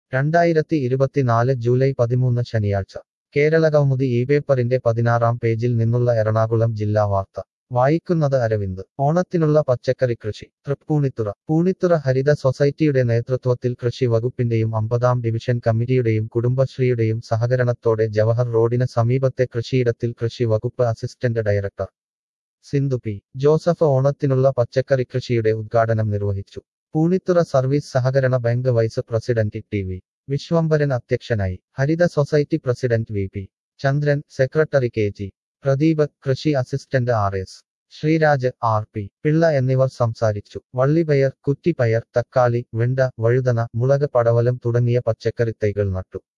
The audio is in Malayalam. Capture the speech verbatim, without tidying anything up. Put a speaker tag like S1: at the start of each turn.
S1: രണ്ടായിരത്തി ഇരുപത്തിനാല് ജൂലൈ പതിമൂന്ന് ശനിയാഴ്ച കേരളകൗമുദി ഈ പേപ്പറിന്റെ പതിനാറാം പേജിൽ നിന്നുള്ള എറണാകുളം ജില്ലാ വാർത്ത വായിക്കുന്നത് അരവിന്ദ്. ഓണത്തിനുള്ള പച്ചക്കറി കൃഷി തൃപ്പൂണിത്തുറ. പൂണിത്തുറ ഹരിത സൊസൈറ്റിയുടെ നേതൃത്വത്തിൽ കൃഷി വകുപ്പിന്റെയും അമ്പതാം ഡിവിഷൻ കമ്മിറ്റിയുടെയും കുടുംബശ്രീയുടെയും സഹകരണത്തോടെ ജവഹർ റോഡിന് സമീപത്തെ കൃഷിയിടത്തിൽ കൃഷി വകുപ്പ് assistant director Sindhu P Joseph ഓണത്തിനുള്ള പച്ചക്കറി കൃഷിയുടെ ഉദ്ഘാടനം നിർവഹിച്ചു. പൂണിത്തുറ സർവീസ് സഹകരണ bank vice president T V Viswambharan അധ്യക്ഷനായി. Haritha society president V P Chandran, secretary K G Pradeep, കൃഷി assistant R S Sreeraj, R P Pillai എന്നിവർ സംസാരിച്ചു. വള്ളിപ്പയർ, കുറ്റിപ്പയർ, തക്കാളി, വെണ്ട, വഴുതന, മുളക്, പടവലം തുടങ്ങിയ പച്ചക്കറി തൈകൾ നട്ടു.